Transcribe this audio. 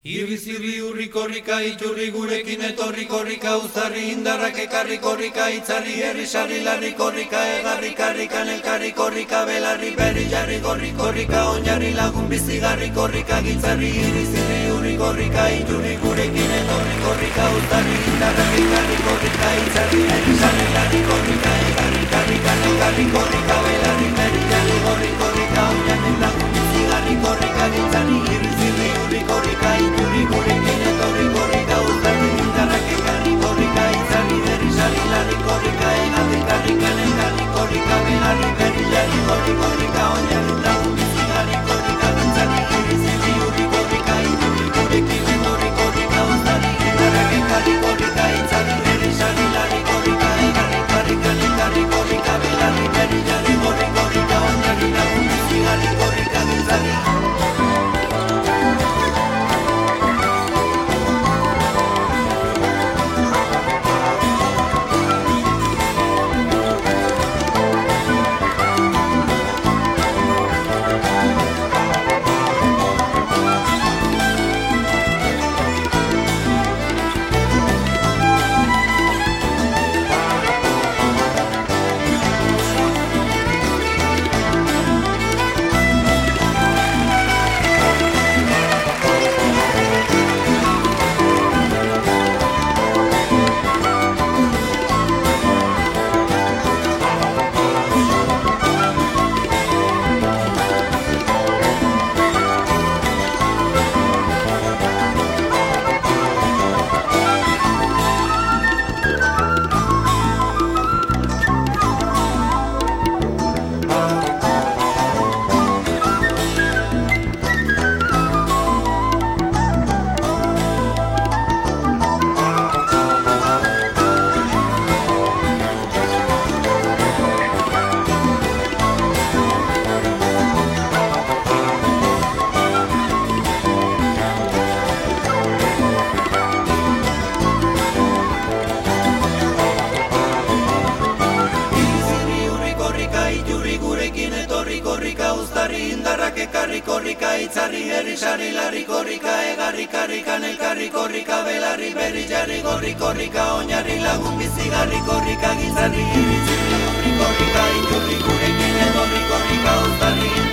Irri urri korrika, iturri gurekin etorri korrika, uztarri indarrak ekarri korrika, itzarri herri sarri larri korrika, egarri karrikan elkarri korrika, belarri berri jarri gorri korrika, onjarri lagun bizigarri korrika, gitzarri irri urri korrika, iturri gurekin etorri korrika, uztarri indarrak ekarri korrika, itzarri herri sarri larri korrika, egarri karrikan elkarri korrika, belarri berri jarri gorri korrika, onjarri lagun bizigarri korrika, gitzarri irri urri korrika, iturri gurekin etorri korrika, uztarri indarrak ekarri korrika, itzarri herri sarri larri korrika, egarri karrikan elkarri korrika, belarri berri jarri gorri korrika, onjarri lagun bizigarri korrika, gitzarri irri urri korrika, iturri gurekin etorri korrika, uztarri indarrak ekarri korrika, itzarri herri sarri larri korrika, egarri karrikan elkarri korrika, belarri berri jarri gorri korrika, onjarri lagun bizigarri korrika, gitzarri indarrak ekarri korrika, itzarri herri sarri larri korrika, egarri karrikan elkarri korrika, belarri berri jarri gorri korrika, oinarri lagun bizigarri korrika, gitzarri irri korrika, iturri gurekin etorri korrika, uztarri